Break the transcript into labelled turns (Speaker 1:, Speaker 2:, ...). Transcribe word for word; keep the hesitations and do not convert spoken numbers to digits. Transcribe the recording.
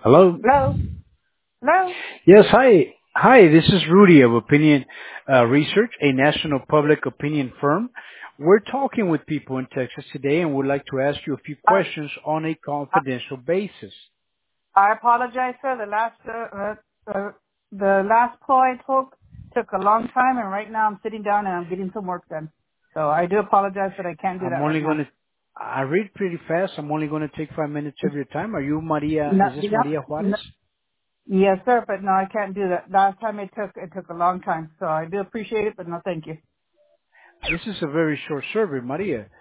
Speaker 1: Hello?
Speaker 2: Hello? Hello?
Speaker 1: Yes, hi. Hi, this is Rudy of Opinion uh, Research, a national public opinion firm. We're talking with people in Texas today and would like to ask you a few
Speaker 2: I,
Speaker 1: questions on a
Speaker 2: I,
Speaker 1: confidential basis.
Speaker 2: I apologize, sir. The last, uh, uh, uh, the last call I took took a long time, and right now I'm sitting down and I'm getting some work done. So I do apologize that I can't do
Speaker 1: I'm
Speaker 2: that right
Speaker 1: only going
Speaker 2: now.
Speaker 1: to, I read pretty fast. I'm only going to take five minutes of your time. Are you Maria,
Speaker 2: No,
Speaker 1: is this
Speaker 2: yep.
Speaker 1: Maria Juarez?
Speaker 2: No, yes, sir, but no, I can't do that. Last time it took, it took a long time. So I do appreciate it, but no, thank you.
Speaker 1: This is a very short survey, Maria.